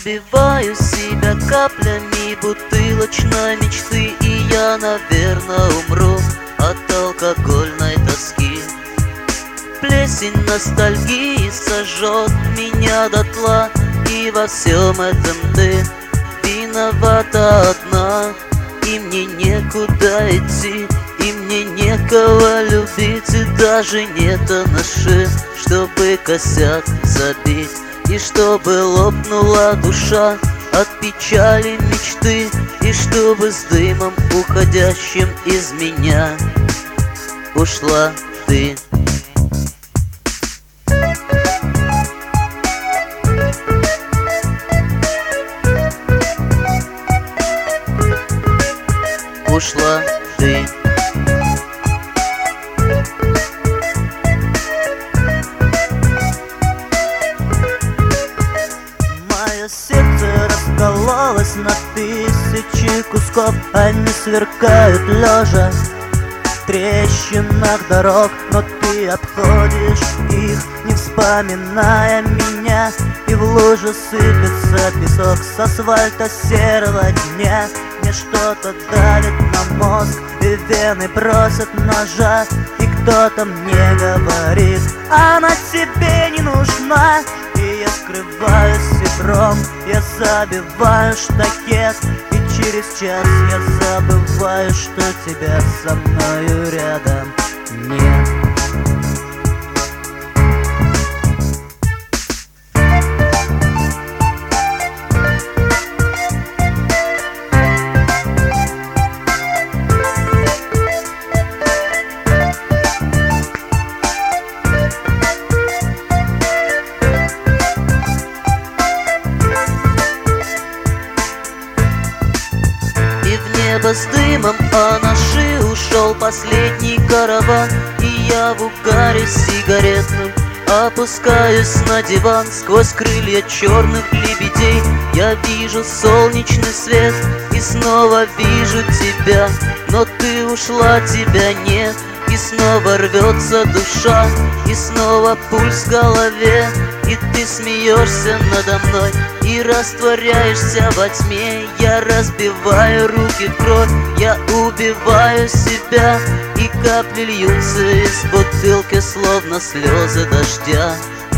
Напиваю себя каплями бутылочной мечты, и я, наверное, умру от алкогольной тоски. Плесень ностальгии сожжет меня дотла, и во всем этом ты виновата одна. И мне некуда идти, и мне некого любить, и даже нет анаши, чтобы косяк забить. И чтобы лопнула душа от печали мечты, и чтобы с дымом уходящим из меня ушла ты. Ушла ты. Мое сердце раскололось на тысячи кусков, они сверкают лежа в трещинах дорог, но ты обходишь их, не вспоминая меня. И в лужу сыпется песок с асфальта серого дня. Мне что-то давит на мозг, и вены просят ножа. И кто-то мне говорит: она тебе не нужна. И я скрываюсь сетром, я забиваю штакет, и через час я забываю, что тебя со мною рядом нет. Небо с дымом, а наши ушел последний караван. И я в угаре сигаретным опускаюсь на диван. Сквозь крылья черных лебедей я вижу солнечный свет, и снова вижу тебя, но ты ушла, тебя нет. И снова рвется душа, и снова пульс в голове, и ты смеешься надо мной и растворяешься во тьме. Я разбиваю руки в кровь, я убиваю себя, и капли льются из бутылки, словно слезы дождя.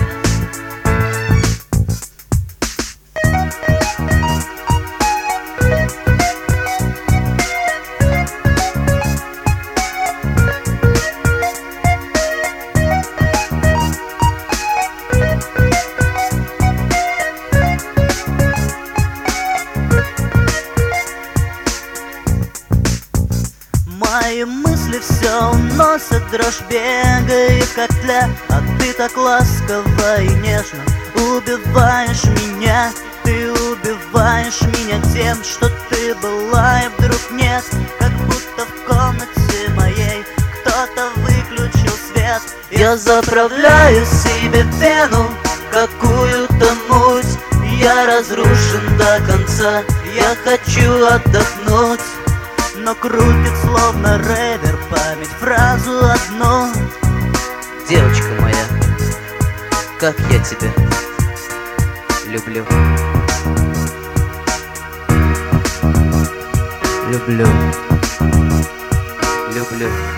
Мои мысли все уносят, дрожь бегает как тля. А ты так ласково и нежно убиваешь меня. Ты убиваешь меня тем, что ты была и вдруг нет. Как будто в комнате моей кто-то выключил свет. Я заправляю себе в вену какую-то муть. Я разрушен до конца, я хочу отдохнуть. Но крутит словно ревер память фразу одну: девочка моя, как я тебя люблю. Люблю, люблю.